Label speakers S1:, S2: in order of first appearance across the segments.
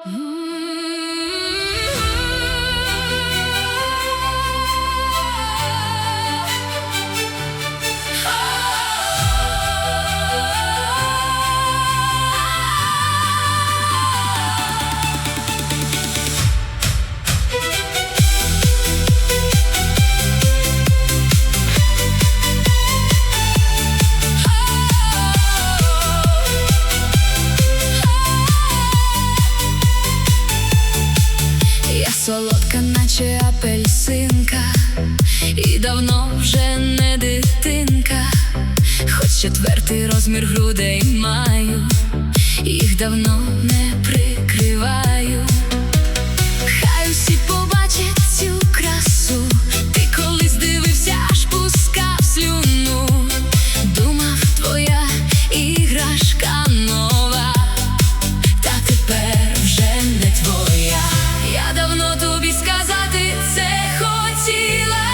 S1: Солодка, наче апельсинка, і давно вже не дитинка, хоч четвертий розмір грудей маю, їх давно не прикриваю. Хай усі побачать цю красу, ти колись дивився, аж пускав слюну. Думав, твоя іграшка нова, та тепер вже не твоя. Я давно тобі сказати це хотіла,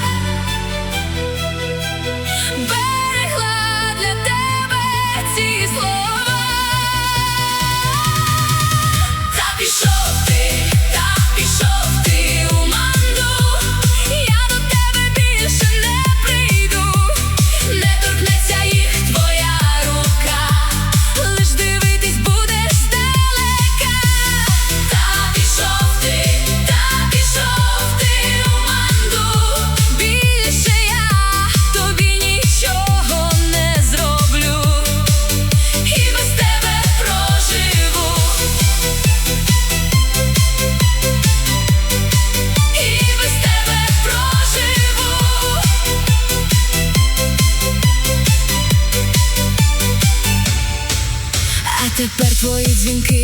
S1: берегла для тебе ці слова. Та пішов ти у манду, я до тебе більше не прийду. Не торкнеться їх твоя рука, лиш дивитись будеш здалека. Та пішов ти у манду, більше я тобі нічого не зроблю, і без тебе проживу, і без тебе проживу. А тепер твої дзвінки